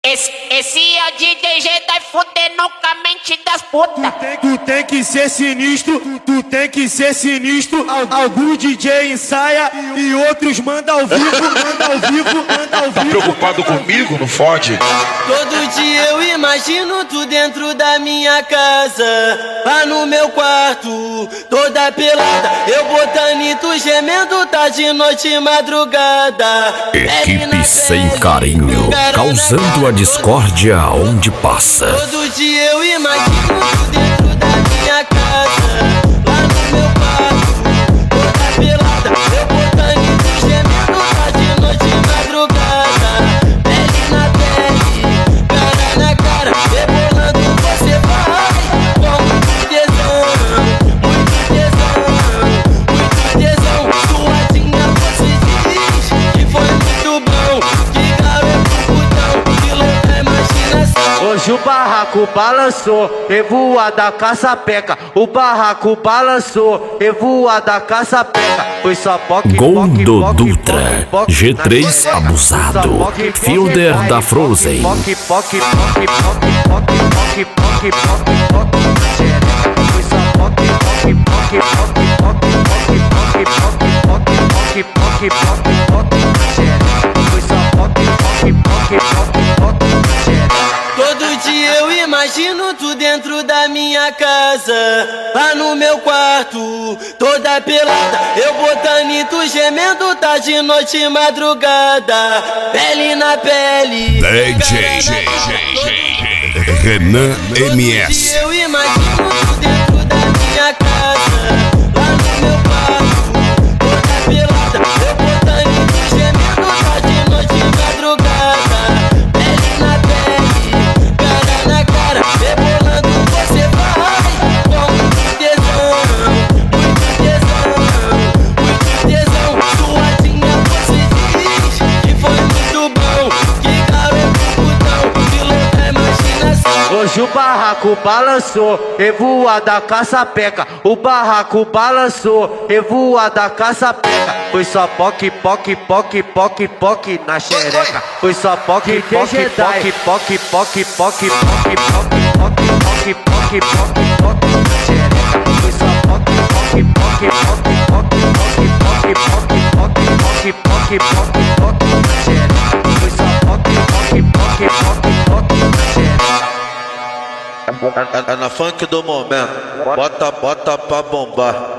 Esse é o DJ Jedi fudendo com a mente das putas. Tu tem que ser sinistro, tu tem que ser sinistro. Algum DJ ensaia e outros manda ao vivo, manda ao vivo, manda ao vivo. Tá preocupado comigo? Não fode? Todo dia eu imagino tu dentro da minha casa, lá no meu quarto, toda pelada, eu botando e tu gemendo, tá de noite e madrugada. Equipe sem carinho, causando a discórdia onde passa. Todo dia eu imagino tu dentro da minha casa, lá no meu quarto, toda pelada, eu botando e tu gemendo, tá de noite e madrugada. Pele na pele, cara na cara, rebolando você vai com muito tesão, muito tesão, suadinha você diz que foi muito bom, que garoto putão, que louca imaginação. Hoje o barraco balançou, revoada caça-peca. O barraco balançou, revoada caça-peca. Foi só poque, Gol do Dutra, G3 abusado, Fielder da Frozen. Poque, poque, poque, poque, poque, poque, poque, poque, poque, foi só poque, poque, poque, poque, poque, poque, poque, poque, poque, poque, poque, foi só poque, poque, poque, poque, poque. Todo dia eu imagino tu dentro da minha casa, lá no meu quarto, toda pelada, eu botando e tu gemendo, tá de noite e madrugada. Pele na pele, Renan todo MS. dia eu imagino tu dentro da minha casa, lá no meu quarto, toda pelada, eu botando e tu gemendo, tá de noite e madrugada. Pele na pele, cara na cara, rebolando você vai com muito tesão, suadinha você diz que foi muito bom, que garoto putão, que louca imaginação. Hoje o barraco balançou, revoada caça-peca. O barraco balançou, revoada caça-peca. Foi só poque, poque, poque, poque, poque na xereca. Foi só poque, poque, poque, poque, poque, poque, poque, poque, poque, poque, poque, poque na xereca. Foi só poque, poque, poque, poque, poque, poque, poque, poque, poque, poque, poque na xereca. Foi só poque, poque, poque, poque, poque na xereca. É na funk do momento, bota pra bombar.